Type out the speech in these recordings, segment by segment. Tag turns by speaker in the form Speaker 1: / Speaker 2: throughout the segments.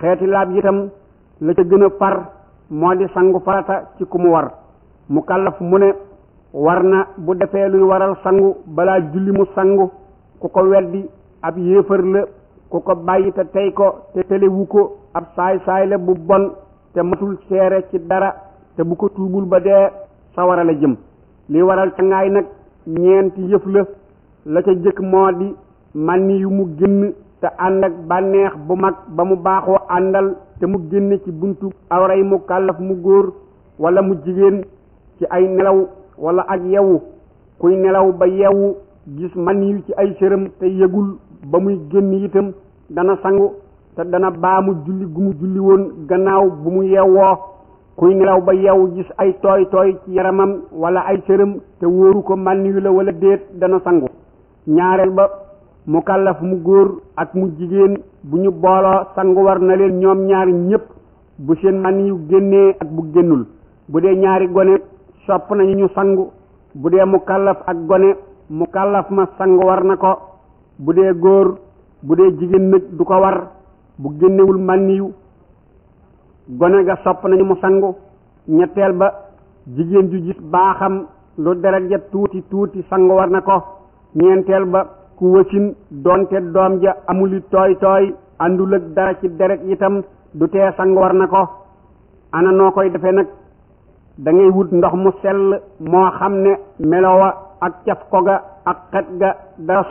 Speaker 1: xeeti laab yitam la ca gën a far moo di sangu farata ci ku mu war mu kàllaf mu ne war na bu defee luy waral sangu balaa julli mu sangu ku ko weddi ab yéefar la ku ko bàyyi te tey ko te telewu ko ab saay la bu bon te matul seere ci dara te bu ko tuubul ba dee sawara la jëm li waral cangaay nag ñeenti yëf la ca jëkk moo di mànni yu mu génn te ànd ak bànneex bu mag ba mu baaxoo àndal te mu génn ci buntu awray mu kàllaf mu góor wala mu jigéen ci ay nelaw wala ak yewu kuy nelaw ba yewu gis mànni yu ci ay sërëm te yëgul ba muy génn itam dana sangu te dana baamu julli gu mu julli woon gannaaw bu mu yewwoo kuy nelaw ba yewu gis ay tooy tooy ci yaramam wala ay sërëm te wóoru ko mànni yu la wala déet dana sangu ñaareel ba mu kàllaf mu góor ak mu jigéen bu ñu booloo sangu war na leen ñoom ñaari ñépp bu seen mànni yu génnee ak bu génnul bu dee ñaari gone sopp nañu ñu sangu bu dee mu kàllaf ak gone mu kàllaf ma sangu war na ko bu dee góor bu dee jigéen nag du ko war bu génnewul mànni yu gone ga sopp nañu mu sangu ñetteel ba jigéen ju gis baaxam lu deret ja tuuti tuuti sangu war na ko ñeenteel ba ku wasin doonte doom ja amuli tooy tooy àndul ak dara ci deret itam du tee sangu war na ko ana noo koy defee nag da ngay wut ndox mu sell moo xam ne melowa ak caf ko ga ak xet ga dara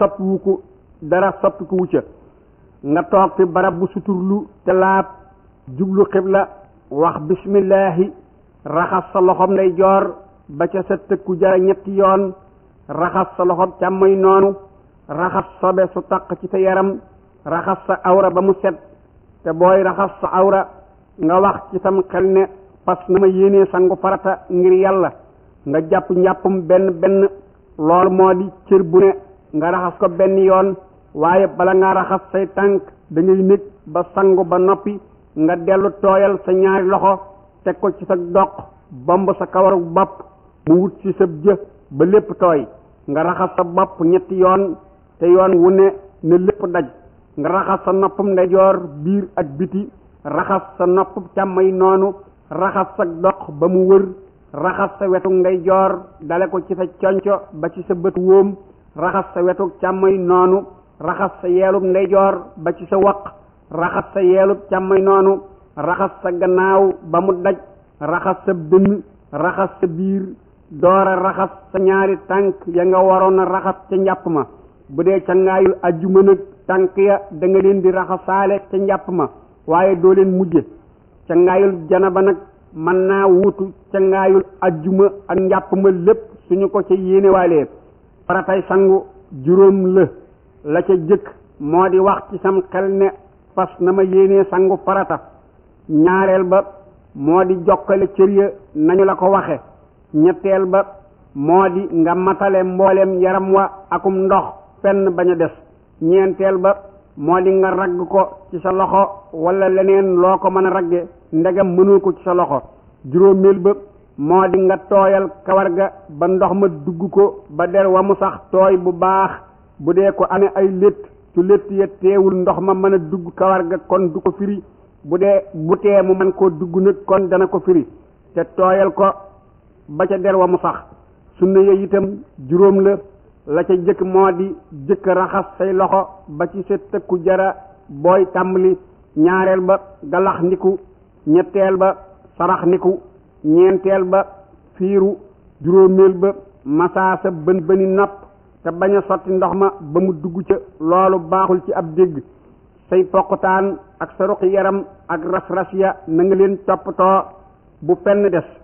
Speaker 1: soppiku wucca nga toog fi barab bu suturlu te laab jublu xibla wax bismillahi raxas sa loxoom nday joor ba ca sa tëkku jara ñetti yoon raxas sa loxoom càmmoñ noonu raxas sobe su taq ci sa yaram raxas sa awra ba mu set te booy raxas sa awra nga wax ci sam xel ne fas na ma yéenee sangu farata ngir yàlla nga jàpp njàppum benn loolu moo di cër bu ne nga raxas ko benn yoon waaye bala nga raxas say tànk da ngay nekk ba sangu ba noppi nga dellu tooyal sa ñaari loxo teg ko ci sa doq bomb sa kawaru bopp mu wut ci sa jë ba lépp tooy nga raxas sa bopp ñetti yoon te yoon wu ne lépp daj nga raxas sa noppum ndeyjoor biir ak biti raxas sa noppum càmmoñ noonu raxas sa doq ba mu wër raxas sa wetu ndeyjoor dale ko ci sa conco ba ci sa bët wóom raxas sa wetu càmmoñ noonu raxas sa yeelub ndeyjoor ba ci sa waq raxas sa yeelub càmmoñ noonu raxas sa gannaaw ba mu daj raxas sa dënn raxas sa biir doora raxas sa ñaari tànk ya nga waroon a raxas ca njàpp ma bu dee cangaayul ajjuma nag tànk ya da nga leen di raxasaale ca njàpp ma waaye doo leen mujje cangaayul janaba nag mën naa wuutu cangaayul ajjuma ak njàpp ma lépp suñu ko ca yéenewaalee faratay sangu juróom la ca jëkk moo di wax ci sam xel ne fas na ma yéenee sangu farata ñaareel ba moo di jokkale cër ya nañu la ko waxe ñetteel ba moo di nga matale mboolem yaram wa akum ndox fenn bañ a des ñeenteel ba moo di nga ragg ko ci sa loxo wala leneen loo ko mën a ragge ndegam mënul ko ci sa loxo juróomeel ba moo di nga tooyal kawar ga ba ndox ma dugg ko ba der wa mu sax tooy bu baax bu dee ko amee ay létt su létt ya teewul ndox ma mën a dugg kawar ga kon du ko firi bu tee mu mën koo dugg nag kon dana ko firi te tooyal ko ba ca der wa mu sax sunna ya itam juróom la ca jëkk moo di jëkk raxas say loxo ba ci sa tëkku jara booy tàmbali ñaareel ba galax ndiku ñetteel ba sarax ndiku ñeenteel ba fiiru juróomeel ba masaa sa bëni nopp te bañ a sotti ndox ma ba mu dugg ca loolu baaxul ci ab dégg say poqutaan ak sa ruqi yaram ak ras-ras ya na nga leen toppatoo bu fenn des